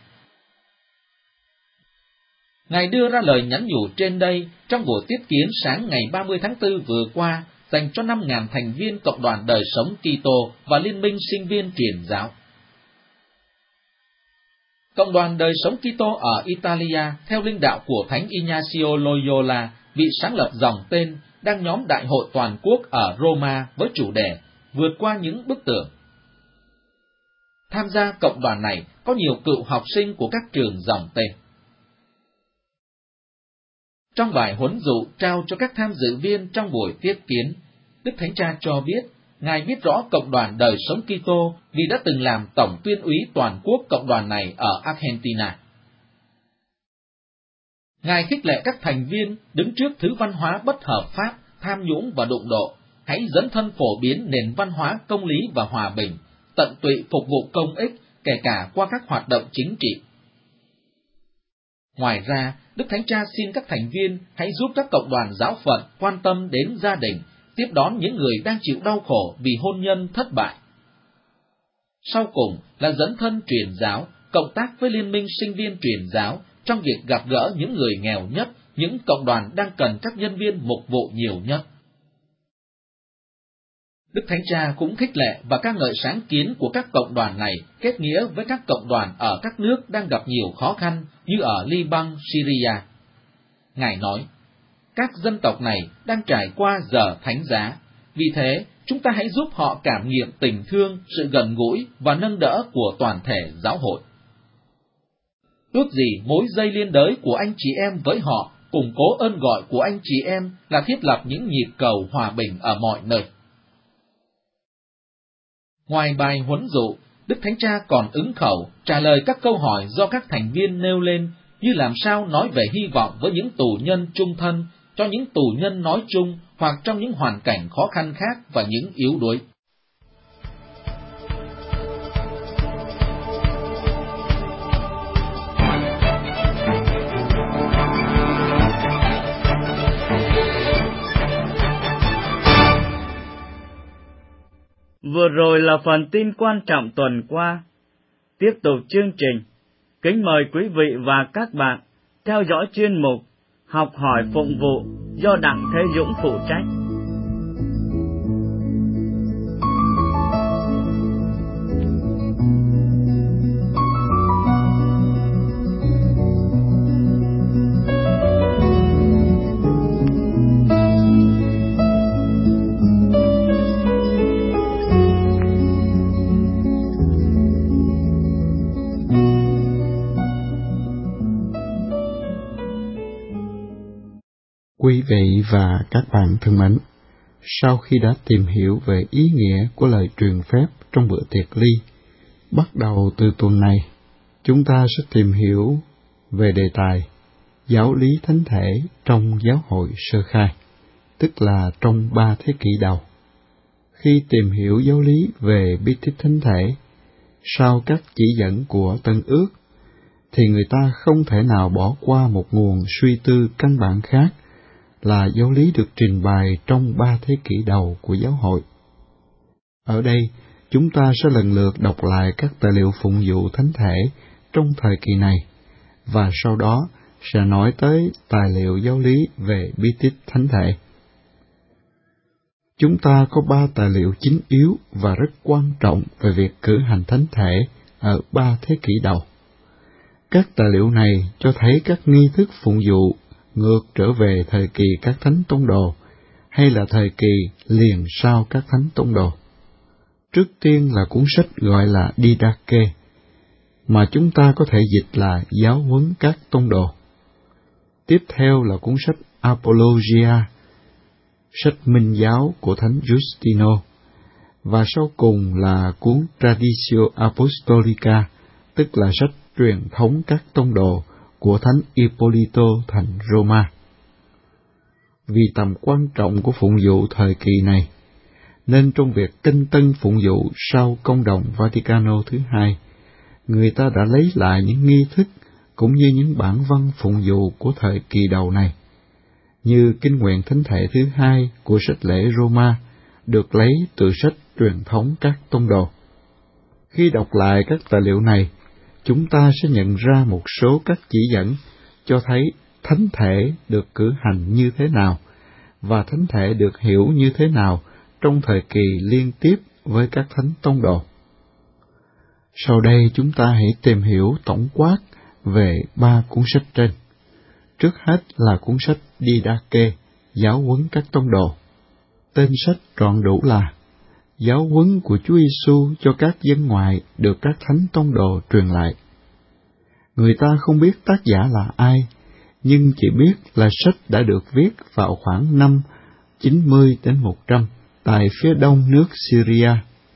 Ngài đưa ra lời nhắn nhủ trên đây trong buổi tiếp kiến sáng ngày 30 tháng 4 vừa qua dành cho 5.000 thành viên Cộng đoàn Đời Sống Kitô và Liên minh Sinh viên Truyền giáo. Cộng đoàn Đời Sống Kitô ở Italia, theo linh đạo của Thánh Ignacio Loyola, vị sáng lập dòng tên, đang nhóm đại hội toàn quốc ở Roma với chủ đề Vượt qua những bức tường. Tham gia cộng đoàn này có nhiều cựu học sinh của các trường dòng tên. Trong bài huấn dụ trao cho các tham dự viên trong buổi tiếp kiến, Đức Thánh Cha cho biết, Ngài biết rõ Cộng đoàn Đời Sống Kitô vì đã từng làm tổng tuyên úy toàn quốc cộng đoàn này ở Argentina. Ngài khích lệ các thành viên đứng trước thứ văn hóa bất hợp pháp, tham nhũng và đụng độ, hãy dấn thân phổ biến nền văn hóa công lý và hòa bình, tận tụy phục vụ công ích, kể cả qua các hoạt động chính trị. Ngoài ra, Đức Thánh Cha xin các thành viên hãy giúp các cộng đoàn giáo phận quan tâm đến gia đình, tiếp đón những người đang chịu đau khổ vì hôn nhân thất bại. Sau cùng là dấn thân truyền giáo, cộng tác với Liên minh Sinh viên Truyền giáo trong việc gặp gỡ những người nghèo nhất, những cộng đoàn đang cần các nhân viên mục vụ nhiều nhất. Đức Thánh Cha cũng khích lệ và ca ngợi sáng kiến của các cộng đoàn này kết nghĩa với các cộng đoàn ở các nước đang gặp nhiều khó khăn như ở Liban, Syria. Ngài nói, các dân tộc này đang trải qua giờ thánh giá, vì thế chúng ta hãy giúp họ cảm nghiệm tình thương, sự gần gũi và nâng đỡ của toàn thể giáo hội. Ước gì mối dây liên đới của anh chị em với họ, củng cố ơn gọi của anh chị em là thiết lập những nhịp cầu hòa bình ở mọi nơi. Ngoài bài huấn dụ, Đức Thánh Cha còn ứng khẩu trả lời các câu hỏi do các thành viên nêu lên, như làm sao nói về hy vọng với những tù nhân chung thân, cho những tù nhân nói chung hoặc trong những hoàn cảnh khó khăn khác và những yếu đuối. Vừa rồi là phần tin quan trọng tuần qua. Tiếp tục chương trình, kính mời quý vị và các bạn theo dõi chuyên mục Học hỏi phụng vụ do Đặng Thế Dũng phụ trách. Quý vị và các bạn thân mến, sau khi đã tìm hiểu về ý nghĩa của lời truyền phép trong bữa tiệc ly, bắt đầu từ tuần này, chúng ta sẽ tìm hiểu về đề tài giáo lý thánh thể trong giáo hội sơ khai, tức là trong 3 thế kỷ đầu. Khi tìm hiểu giáo lý về bí tích thánh thể, sau các chỉ dẫn của Tân Ước, thì người ta không thể nào bỏ qua một nguồn suy tư căn bản khác, là giáo lý được trình bày trong 3 thế kỷ đầu của giáo hội. Ở đây, chúng ta sẽ lần lượt đọc lại các tài liệu phụng vụ thánh thể trong thời kỳ này, và sau đó sẽ nói tới tài liệu giáo lý về bí tích thánh thể. Chúng ta có 3 tài liệu chính yếu và rất quan trọng về việc cử hành thánh thể ở 3 thế kỷ đầu. Các tài liệu này cho thấy các nghi thức phụng vụ ngược trở về thời kỳ các thánh tông đồ, hay là thời kỳ liền sau các thánh tông đồ. Trước tiên là cuốn sách gọi là Didache, mà chúng ta có thể dịch là giáo huấn các tông đồ. Tiếp theo là cuốn sách Apologia, sách minh giáo của Thánh Justino, và sau cùng là cuốn Traditio Apostolica, tức là sách truyền thống các tông đồ của Thánh Ippolito thành Roma. Vì tầm quan trọng của phụng vụ thời kỳ này, nên trong việc canh tân phụng vụ sau công đồng Vaticano thứ hai, người ta đã lấy lại những nghi thức cũng như những bản văn phụng vụ của thời kỳ đầu này, như kinh nguyện thánh thể thứ hai của sách lễ Roma, được lấy từ sách truyền thống các tông đồ. Khi đọc lại các tài liệu này, chúng ta sẽ nhận ra một số các chỉ dẫn cho thấy thánh thể được cử hành như thế nào, và thánh thể được hiểu như thế nào trong thời kỳ liên tiếp với các thánh tông đồ. Sau đây chúng ta hãy tìm hiểu tổng quát về 3 cuốn sách trên. Trước hết là cuốn sách Didache, giáo huấn các tông đồ. Tên sách trọn đủ là giáo huấn của Chúa Giêsu cho các dân ngoại được các thánh tông đồ truyền lại. Người ta không biết tác giả là ai, nhưng chỉ biết là sách đã được viết vào khoảng năm 90 đến 100 tại phía đông nước Syria.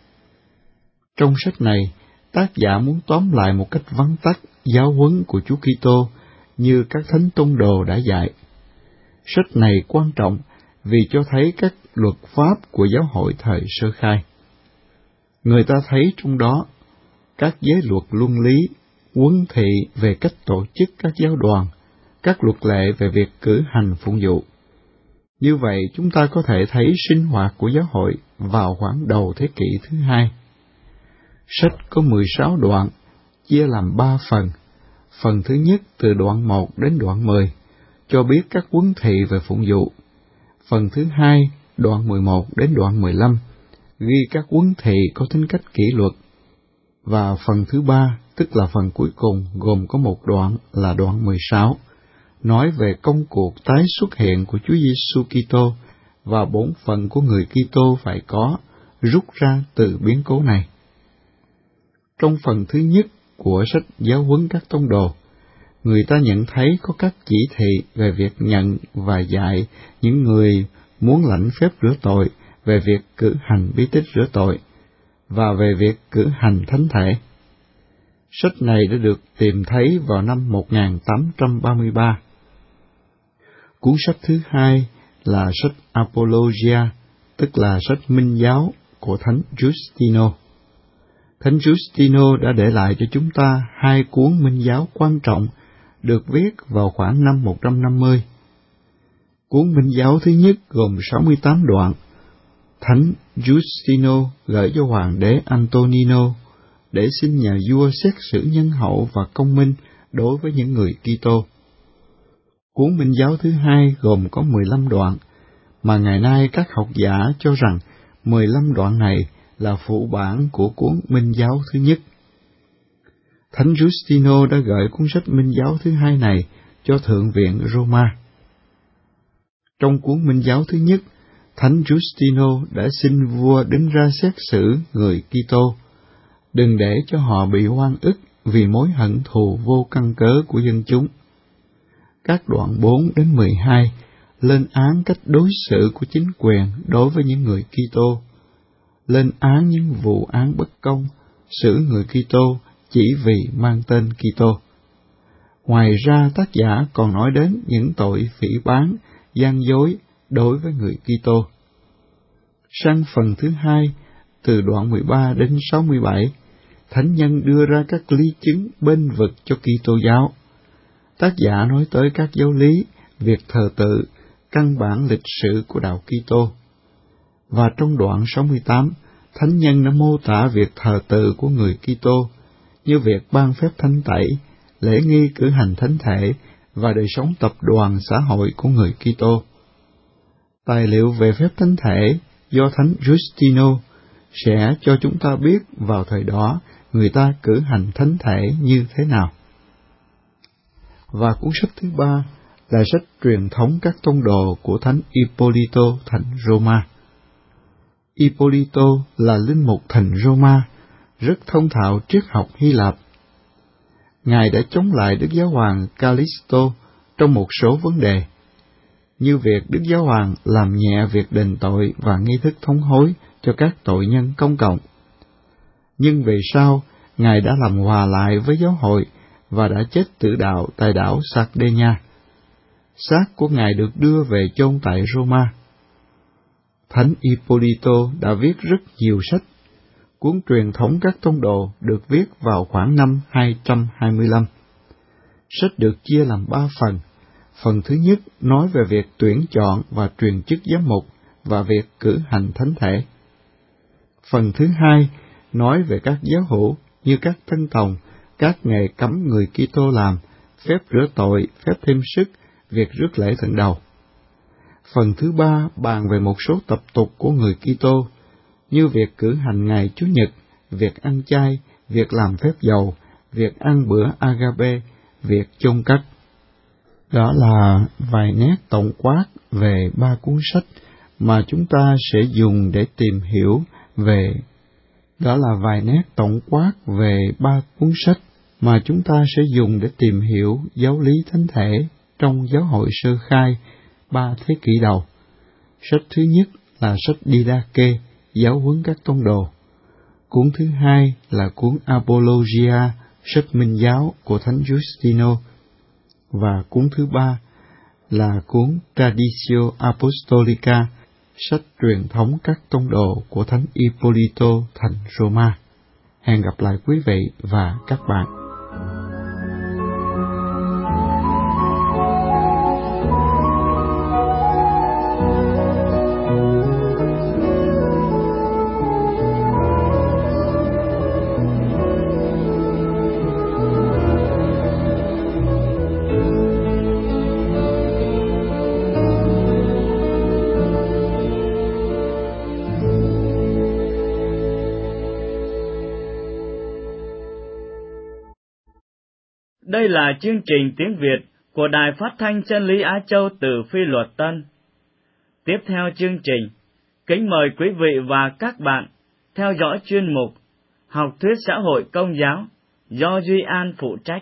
Trong sách này, tác giả muốn tóm lại một cách vắn tắt giáo huấn của Chúa Kitô như các thánh tông đồ đã dạy. Sách này quan trọng vì cho thấy các luật pháp của giáo hội thời sơ khai. Người ta thấy trong đó các giới luật luân lý, huấn thị về cách tổ chức các giáo đoàn, các luật lệ về việc cử hành phụng vụ. Như vậy, chúng ta có thể thấy sinh hoạt của giáo hội vào khoảng đầu thế kỷ thứ hai. Sách có 16 đoạn, chia làm 3 phần. Phần thứ nhất từ đoạn 1 đến đoạn 10, cho biết các huấn thị về phụng vụ. Phần thứ hai, đoạn 11 đến đoạn 15, ghi các huấn thị có tính cách kỷ luật. Và phần thứ ba, tức là phần cuối cùng, gồm có một đoạn là đoạn 16, nói về công cuộc tái xuất hiện của Chúa Giêsu Kitô và bổn phận của người Kitô phải có, rút ra từ biến cố này. Trong phần thứ nhất của sách giáo huấn các tông đồ, người ta nhận thấy có các chỉ thị về việc nhận và dạy những người muốn lãnh phép rửa tội về việc cử hành bí tích rửa tội, và về việc cử hành thánh thể. Sách này đã được tìm thấy vào năm 1833. Cuốn sách thứ hai là sách Apologia, tức là sách Minh giáo của Thánh Giustino. Thánh Giustino đã để lại cho chúng ta hai cuốn Minh giáo quan trọng được viết vào khoảng năm 150. Cuốn Minh giáo thứ nhất gồm 68 đoạn. Thánh Giustino gửi cho Hoàng đế Antonino để xin nhà vua xét xử nhân hậu và công minh đối với những người Kitô. Cuốn Minh giáo thứ hai gồm có 15 đoạn, mà ngày nay các học giả cho rằng 15 đoạn này là phụ bản của cuốn Minh giáo thứ nhất. Thánh Giustino đã gửi cuốn sách Minh giáo thứ hai này cho Thượng viện Roma. Trong cuốn Minh giáo thứ nhất, Thánh Giustino đã xin vua đứng ra xét xử người Kitô, đừng để cho họ bị oan ức vì mối hận thù vô căn cớ của dân chúng. Các đoạn 4 đến 12 lên án cách đối xử của chính quyền đối với những người Kitô, lên án những vụ án bất công, xử người Kitô chỉ vì mang tên Kitô. Ngoài ra, tác giả còn nói đến những tội phỉ báng, gian dối đối với người Kitô. Sang phần thứ hai, từ đoạn 13 đến 67, thánh nhân đưa ra các lý chứng bênh vực cho Kitô giáo. Tác giả nói tới các giáo lý, việc thờ tự, căn bản lịch sử của đạo Kitô. Và trong đoạn 68, thánh nhân đã mô tả việc thờ tự của người Kitô như việc ban phép thánh tẩy, lễ nghi cử hành thánh thể và đời sống tập đoàn xã hội của người Kitô. Tài liệu về phép thánh thể do Thánh Giustino sẽ cho chúng ta biết vào thời đó người ta cử hành thánh thể như thế nào. Và cuốn sách thứ ba là sách truyền thống các tông đồ của Thánh Ippolito thành Roma. Ippolito là linh mục thành Roma, rất thông thạo triết học Hy Lạp. Ngài đã chống lại Đức Giáo hoàng Callisto trong một số vấn đề, như việc Đức Giáo hoàng làm nhẹ việc đền tội và nghi thức thống hối cho các tội nhân công cộng. Nhưng về sau, Ngài đã làm hòa lại với giáo hội và đã chết tử đạo tại đảo Sardinia. Xác của Ngài được đưa về chôn tại Roma. Thánh Ippolito đã viết rất nhiều sách. Cuốn truyền thống các tông đồ được viết vào khoảng năm 225. Sách được chia làm 3 phần. Phần thứ nhất nói về việc tuyển chọn và truyền chức giám mục và việc cử hành thánh thể. Phần thứ hai nói về các giáo hữu như các tân tòng, các nghề cấm người Kitô làm, phép rửa tội, phép thêm sức, việc rước lễ thượng đầu. Phần thứ ba bàn về một số tập tục của người Kitô, như việc cử hành ngày Chủ nhật, việc ăn chay, việc làm phép dầu, việc ăn bữa agape, việc chôn cất. Đó là vài nét tổng quát về 3 cuốn sách mà chúng ta sẽ dùng để tìm hiểu về giáo lý thánh thể trong giáo hội sơ khai 3 thế kỷ đầu. Sách thứ nhất là sách Didache, giáo huấn các tông đồ. Cuốn thứ hai là cuốn Apologia, sách Minh giáo của Thánh Giustino. Và cuốn thứ ba là cuốn Traditio Apostolica, sách truyền thống các tông đồ của Thánh Ippolito thành Roma. Hẹn gặp lại quý vị và các bạn. Đây là chương trình tiếng Việt của Đài Phát thanh Chân lý Á Châu từ Phi Luật Tân. Tiếp theo chương trình, kính mời quý vị và các bạn theo dõi chuyên mục Học thuyết xã hội công giáo do Duy An phụ trách.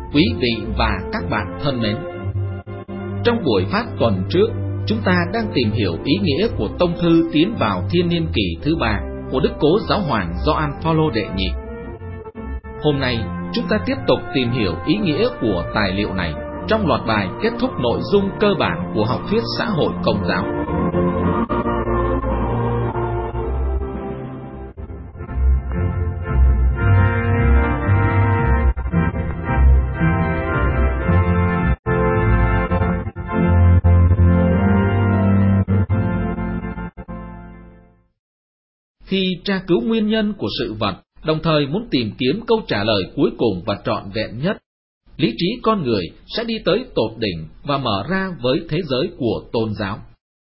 quý vị và các bạn thân mến. Trong buổi phát tuần trước, chúng ta đang tìm hiểu ý nghĩa của tông thư tiến vào thiên niên kỷ thứ 3 của Đức Cố Giáo hoàng Gioan Phaolô đệ nhị. Hôm nay, chúng ta tiếp tục tìm hiểu ý nghĩa của tài liệu này trong loạt bài kết thúc nội dung cơ bản của học thuyết xã hội Công giáo. Khi tra cứu nguyên nhân của sự vật, đồng thời muốn tìm kiếm câu trả lời cuối cùng và trọn vẹn nhất, lý trí con người sẽ đi tới tột đỉnh và mở ra với thế giới của tôn giáo.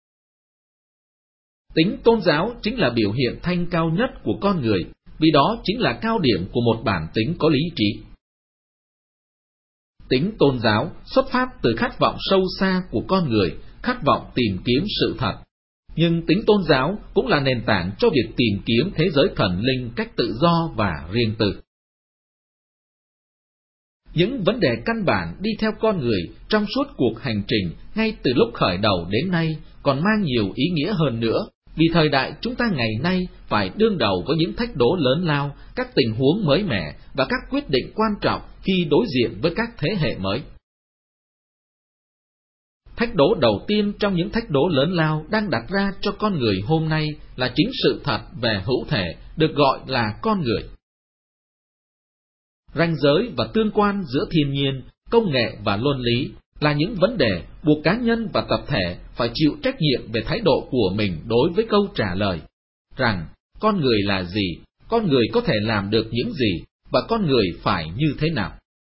Tính tôn giáo chính là biểu hiện thanh cao nhất của con người, vì đó chính là cao điểm của một bản tính có lý trí. Tính tôn giáo xuất phát từ khát vọng sâu xa của con người, khát vọng tìm kiếm sự thật. Nhưng tính tôn giáo cũng là nền tảng cho việc tìm kiếm thế giới thần linh cách tự do và riêng tư. Những vấn đề căn bản đi theo con người trong suốt cuộc hành trình ngay từ lúc khởi đầu đến nay còn mang nhiều ý nghĩa hơn nữa, vì thời đại chúng ta ngày nay phải đương đầu với những thách đố lớn lao, các tình huống mới mẻ và các quyết định quan trọng khi đối diện với các thế hệ mới. Thách đố đầu tiên trong những thách đố lớn lao đang đặt ra cho con người hôm nay là chính sự thật về hữu thể, được gọi là con người. Ranh giới và tương quan giữa thiên nhiên, công nghệ và luân lý là những vấn đề buộc cá nhân và tập thể phải chịu trách nhiệm về thái độ của mình đối với câu trả lời rằng con người là gì, con người có thể làm được những gì và con người phải như thế nào.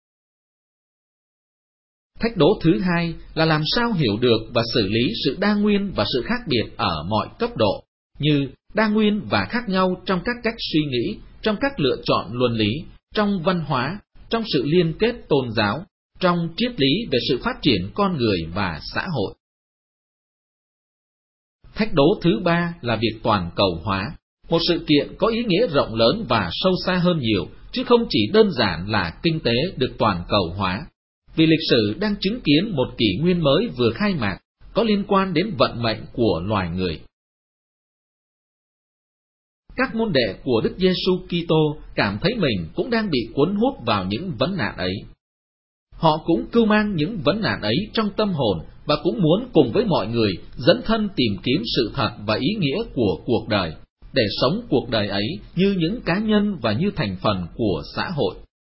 Thách đố thứ hai là làm sao hiểu được và xử lý sự đa nguyên và sự khác biệt ở mọi cấp độ, như đa nguyên và khác nhau trong các cách suy nghĩ, trong các lựa chọn luân lý, trong văn hóa, trong sự liên kết tôn giáo, trong triết lý về sự phát triển con người và xã hội. Thách đố thứ ba là việc toàn cầu hóa, một sự kiện có ý nghĩa rộng lớn và sâu xa hơn nhiều, chứ không chỉ đơn giản là kinh tế được toàn cầu hóa. Vì lịch sử đang chứng kiến một kỷ nguyên mới vừa khai mạc, có liên quan đến vận mệnh của loài người. Các môn đệ của Đức Giêsu Kitô cảm thấy mình cũng đang bị cuốn hút vào những vấn nạn ấy. Họ cũng cưu mang những vấn nạn ấy trong tâm hồn và cũng muốn cùng với mọi người dấn thân tìm kiếm sự thật và ý nghĩa của cuộc đời, để sống cuộc đời ấy như những cá nhân và như thành phần của xã hội.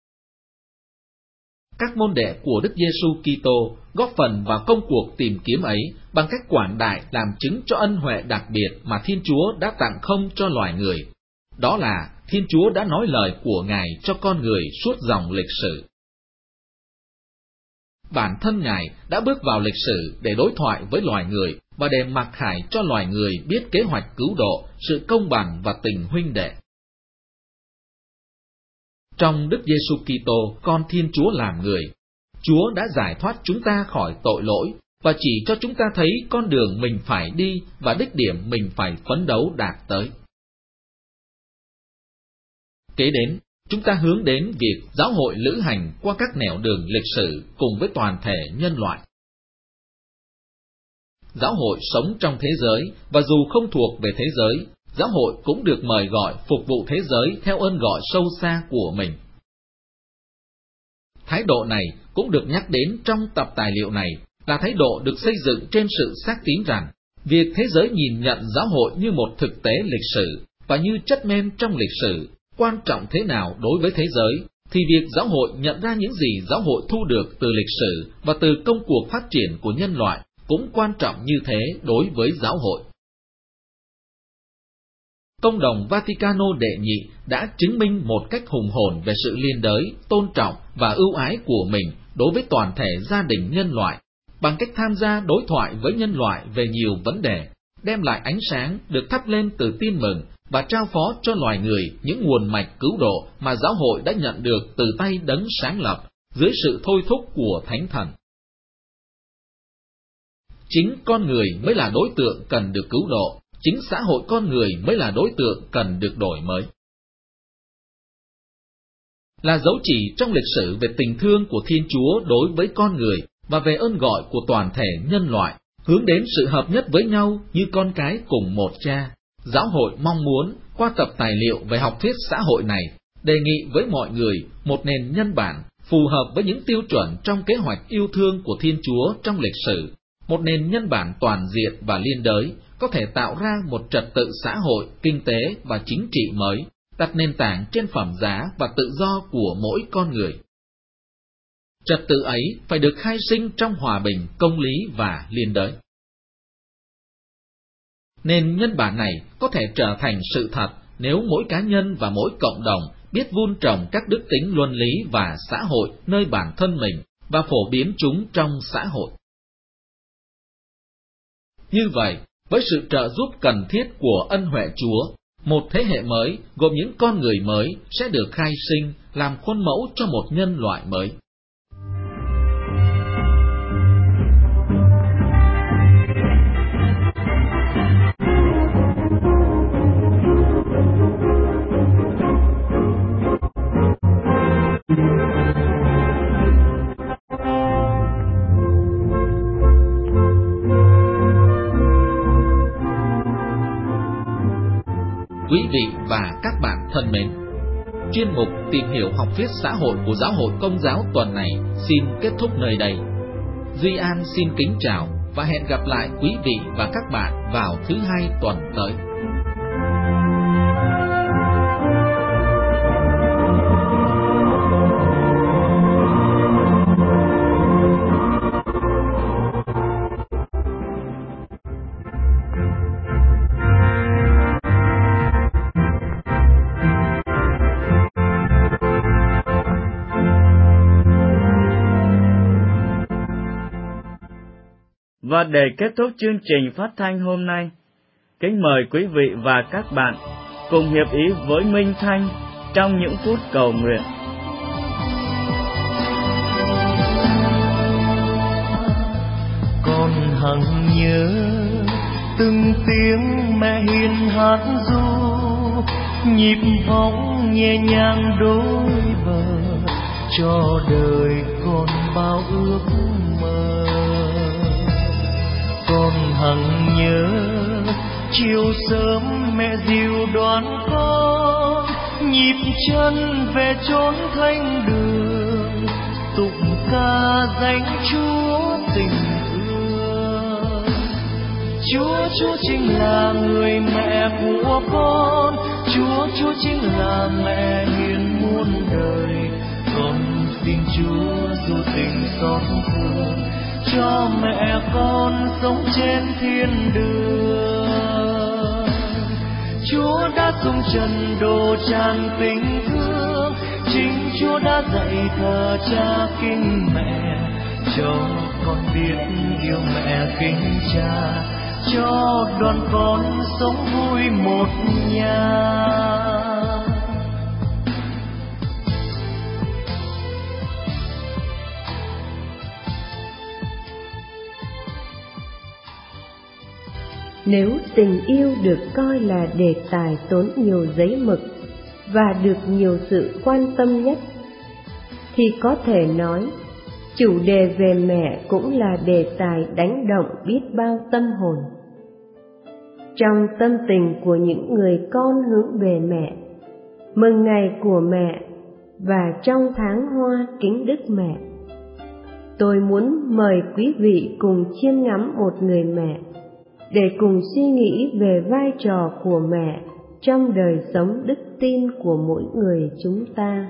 Các môn đệ của Đức Giêsu Kitô góp phần vào công cuộc tìm kiếm ấy bằng cách quảng đại làm chứng cho ân huệ đặc biệt mà Thiên Chúa đã tặng không cho loài người. Đó là Thiên Chúa đã nói lời của Ngài cho con người suốt dòng lịch sử. Bản thân Ngài đã bước vào lịch sử để đối thoại với loài người và để mặc khải cho loài người biết kế hoạch cứu độ, sự công bằng và tình huynh đệ. Trong Đức Giêsu Kitô, con Thiên Chúa làm người, Chúa đã giải thoát chúng ta khỏi tội lỗi và chỉ cho chúng ta thấy con đường mình phải đi và đích điểm mình phải phấn đấu đạt tới. Kế đến, chúng ta hướng đến việc giáo hội lữ hành qua các nẻo đường lịch sử cùng với toàn thể nhân loại. Giáo hội sống trong thế giới và dù không thuộc về thế giới, giáo hội cũng được mời gọi phục vụ thế giới theo ơn gọi sâu xa của mình. Thái độ này cũng được nhắc đến trong tập tài liệu này, là thái độ được xây dựng trên sự xác tín rằng việc thế giới nhìn nhận giáo hội như một thực tế lịch sử và như chất men trong lịch sử quan trọng thế nào đối với thế giới, thì việc giáo hội nhận ra những gì giáo hội thu được từ lịch sử và từ công cuộc phát triển của nhân loại cũng quan trọng như thế đối với giáo hội. Công đồng Vaticano đệ nhị đã chứng minh một cách hùng hồn về sự liên đới, tôn trọng và ưu ái của mình đối với toàn thể gia đình nhân loại, bằng cách tham gia đối thoại với nhân loại về nhiều vấn đề, đem lại ánh sáng được thắp lên từ tin mừng và trao phó cho loài người những nguồn mạch cứu độ mà giáo hội đã nhận được từ tay Đấng sáng lập, dưới sự thôi thúc của Thánh Thần. Chính con người mới là đối tượng cần được cứu độ, chính xã hội con người mới là đối tượng cần được đổi mới. là dấu chỉ trong lịch sử về tình thương của Thiên Chúa đối với con người và về ơn gọi của toàn thể nhân loại, hướng đến sự hợp nhất với nhau như con cái cùng một cha. Giáo hội mong muốn, qua tập tài liệu về học thuyết xã hội này, đề nghị với mọi người một nền nhân bản phù hợp với những tiêu chuẩn trong kế hoạch yêu thương của Thiên Chúa trong lịch sử, một nền nhân bản toàn diện và liên đới, có thể tạo ra một trật tự xã hội, kinh tế và chính trị mới, đặt nền tảng trên phẩm giá và tự do của mỗi con người. Trật tự ấy phải được khai sinh trong hòa bình, công lý và liên đới. Nền nhân bản này có thể trở thành sự thật nếu mỗi cá nhân và mỗi cộng đồng biết vun trồng các đức tính luân lý và xã hội nơi bản thân mình và phổ biến chúng trong xã hội. Như vậy, với sự trợ giúp cần thiết của ân huệ Chúa, một thế hệ mới gồm những con người mới sẽ được khai sinh làm khuôn mẫu cho một nhân loại mới. Quý vị và các bạn thân mến, chuyên mục Tìm hiểu học thuyết xã hội của Giáo hội Công giáo tuần này xin kết thúc nơi đây. Duy An xin kính chào và hẹn gặp lại quý vị và các bạn vào thứ Hai tuần tới. Và để kết thúc chương trình phát thanh hôm nay, kính mời quý vị và các bạn cùng hiệp ý với Minh Thanh trong những phút cầu nguyện. Con hằng nhớ từng tiếng mẹ hiền hát ru, nhịp bóng nhẹ nhàng đôi bờ, cho đời con bao ước mơ. Con hằng nhớ chiều sớm mẹ dìu đoán con, nhịp chân về chốn thánh đường, tụng ca danh Chúa tình thương. Chúa chính là người mẹ của con, Chúa chính là mẹ hiền muôn đời. Con xin Chúa dù tình xót thương, cho mẹ con sống trên thiên đường. Chúa đã xuống trần độ tràn tình thương, chính Chúa đã dạy thờ cha kính mẹ, cho con biết yêu mẹ kính cha, cho đoàn con sống vui một nhà. Nếu tình yêu được coi là đề tài tốn nhiều giấy mực và được nhiều sự quan tâm nhất, thì có thể nói chủ đề về mẹ cũng là đề tài đánh động biết bao tâm hồn. Trong tâm tình của những người con hướng về mẹ, mừng ngày của mẹ và trong tháng hoa kính Đức Mẹ, tôi muốn mời quý vị cùng chiêm ngắm một người mẹ, để cùng suy nghĩ về vai trò của mẹ trong đời sống đức tin của mỗi người chúng ta.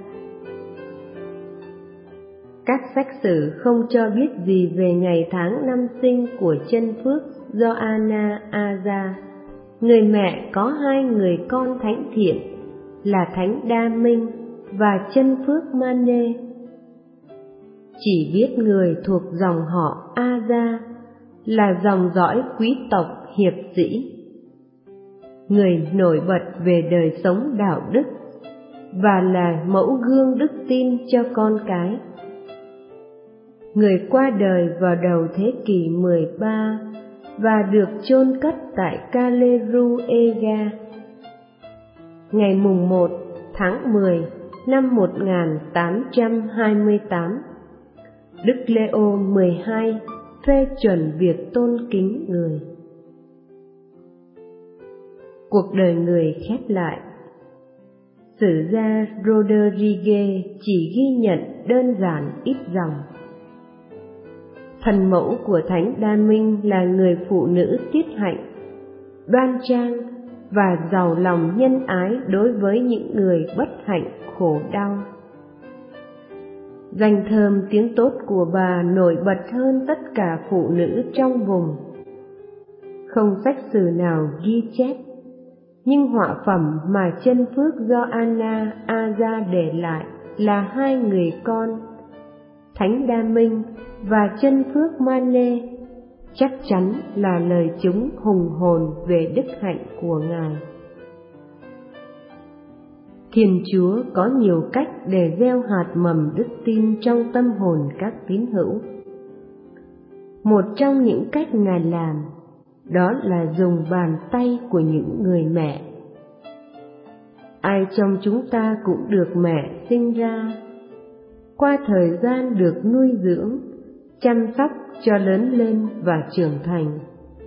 Các sách sử không cho biết gì về ngày tháng năm sinh của chân phước Gioanna Aza, người mẹ có hai người con thánh thiện là Thánh Đa Minh và chân phước Mane. Chỉ biết người thuộc dòng họ Aza là dòng dõi quý tộc hiệp sĩ, người nổi bật về đời sống đạo đức và là mẫu gương đức tin cho con cái. Người qua đời vào đầu thế kỷ 13 và được chôn cất tại Kaleruega. Ngày mùng 1 tháng 10 năm 1828. Đức Leo 12 phê chuẩn việc tôn kính người. Cuộc đời người khép lại. Sử gia Rodriguez chỉ ghi nhận đơn giản ít dòng. Thần mẫu của Thánh Đa Minh là người phụ nữ tiết hạnh, đoan trang và giàu lòng nhân ái đối với những người bất hạnh khổ đau. Danh thơm tiếng tốt của bà nổi bật hơn tất cả phụ nữ trong vùng. Không sách sử nào ghi chép, nhưng họa phẩm mà chân phước do Anna Aza để lại là hai người con, Thánh Đa Minh và chân phước Mane, chắc chắn là lời chúng hùng hồn về đức hạnh của Ngài. Thiên Chúa có nhiều cách để gieo hạt mầm đức tin trong tâm hồn các tín hữu. Một trong những cách Ngài làm, đó là dùng bàn tay của những người mẹ. Ai trong chúng ta cũng được mẹ sinh ra, qua thời gian được nuôi dưỡng, chăm sóc cho lớn lên và trưởng thành.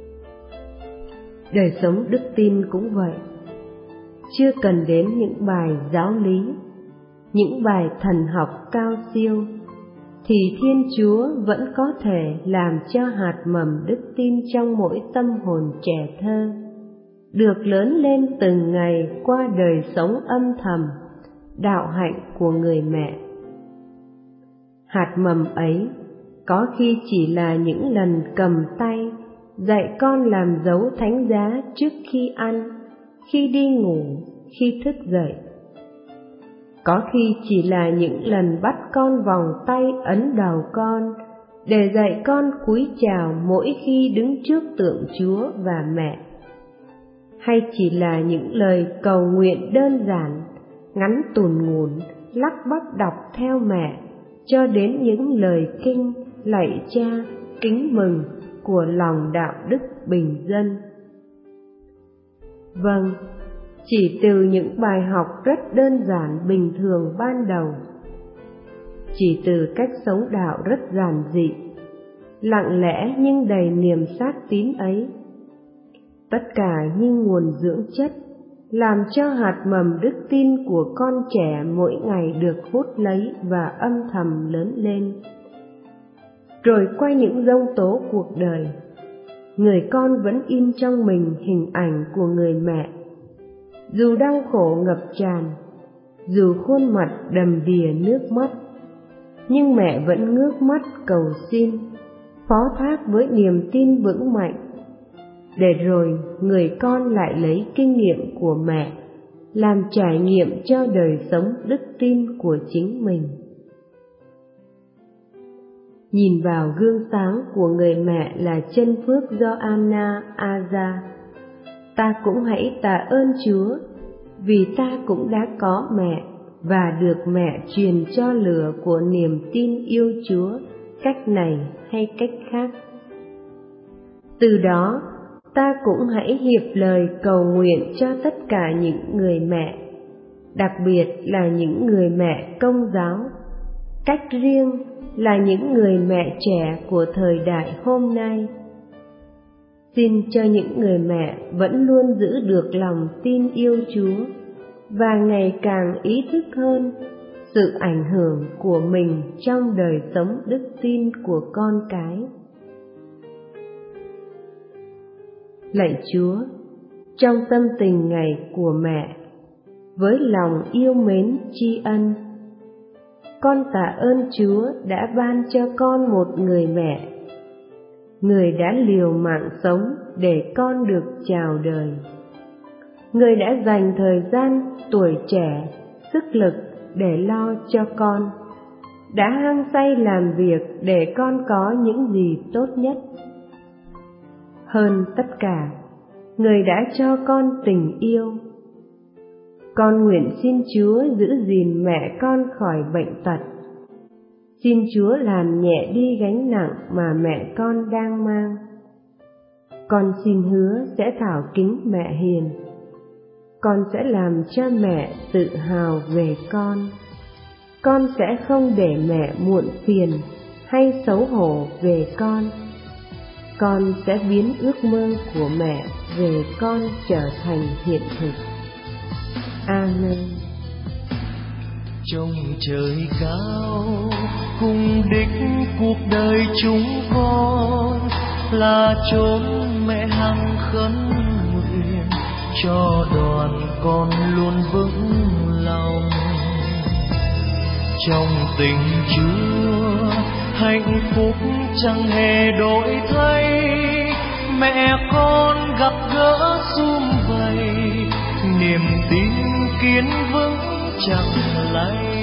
Đời sống đức tin cũng vậy. Chưa cần đến những bài giáo lý, những bài thần học cao siêu, thì Thiên Chúa vẫn có thể làm cho hạt mầm đức tin trong mỗi tâm hồn trẻ thơ được lớn lên từng ngày qua đời sống âm thầm, đạo hạnh của người mẹ. Hạt mầm ấy có khi chỉ là những lần cầm tay dạy con làm dấu thánh giá trước khi ăn, khi đi ngủ, khi thức dậy. Có khi chỉ là những lần bắt con vòng tay ấn đầu con để dạy con cúi chào mỗi khi đứng trước tượng Chúa và mẹ. Hay chỉ là những lời cầu nguyện đơn giản, ngắn tùn ngủn, lắp bắp đọc theo mẹ, cho đến những lời kinh lạy cha kính mừng của lòng đạo đức bình dân. Vâng, chỉ từ những bài học rất đơn giản bình thường ban đầu, chỉ từ cách sống đạo rất giản dị, lặng lẽ nhưng đầy niềm xác tín ấy, tất cả như nguồn dưỡng chất làm cho hạt mầm đức tin của con trẻ mỗi ngày được hút lấy và âm thầm lớn lên. Rồi qua những giông tố cuộc đời, người con vẫn in trong mình hình ảnh của người mẹ. Dù đau khổ ngập tràn, dù khuôn mặt đầm đìa nước mắt, nhưng mẹ vẫn ngước mắt cầu xin, phó thác với niềm tin vững mạnh. Để rồi người con lại lấy kinh nghiệm của mẹ, làm trải nghiệm cho đời sống đức tin của chính mình. Nhìn vào gương sáng của người mẹ là chân phước do Anna Aza, ta cũng hãy tạ ơn Chúa, vì ta cũng đã có mẹ và được mẹ truyền cho lửa của niềm tin yêu Chúa cách này hay cách khác. Từ đó, ta cũng hãy hiệp lời cầu nguyện cho tất cả những người mẹ, đặc biệt là những người mẹ Công giáo, cách riêng là những người mẹ trẻ của thời đại hôm nay. Xin cho những người mẹ vẫn luôn giữ được lòng tin yêu Chúa và ngày càng ý thức hơn sự ảnh hưởng của mình trong đời sống đức tin của con cái. Lạy Chúa, trong tâm tình ngày của mẹ, với lòng yêu mến tri ân, con tạ ơn Chúa đã ban cho con một người mẹ, người đã liều mạng sống để con được chào đời, người đã dành thời gian, tuổi trẻ, sức lực để lo cho con, đã hăng say làm việc để con có những gì tốt nhất. Hơn tất cả, người đã cho con tình yêu. Con nguyện xin Chúa giữ gìn mẹ con khỏi bệnh tật. Xin Chúa làm nhẹ đi gánh nặng mà mẹ con đang mang. Con xin hứa sẽ thảo kính mẹ hiền. Con sẽ làm cho mẹ tự hào về con. con sẽ không để mẹ muộn phiền hay xấu hổ về con. Con sẽ biến ước mơ của mẹ về con trở thành hiện thực. Amen. Trong trời cao cùng đích cuộc đời chúng con là chốn mẹ hằng khấn nguyện cho đoàn con luôn vững lòng. Trong tình Chúa hạnh phúc chẳng hề đổi thay, mẹ con gặp gỡ sum vầy, niềm tin kiên vững chẳng lay.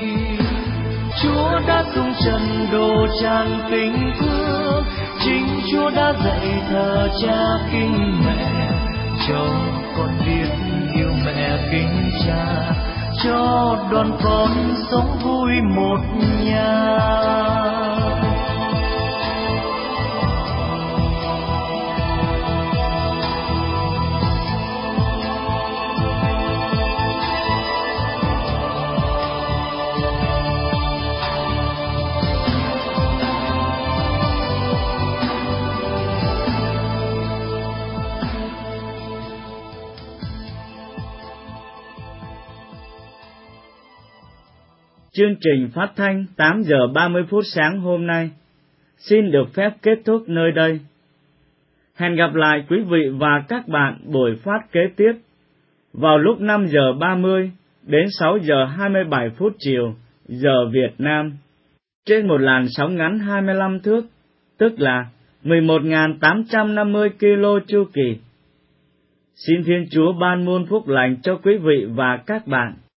Chúa đã tung trần đồ tràn tình thương, chính Chúa đã dạy thờ cha kính mẹ, cho con biết yêu mẹ kính cha, cho đoàn con sống vui một nhà. Chương trình phát thanh 8 giờ 30 phút sáng hôm nay xin được phép kết thúc nơi đây. Hẹn gặp lại quý vị và các bạn buổi phát kế tiếp vào lúc 5 giờ 30 đến 6 giờ 27 phút chiều giờ Việt Nam trên một làn sóng ngắn 25 thước, tức là 11.850 kilo chu kỳ. Xin Thiên Chúa ban muôn phúc lành cho quý vị và các bạn.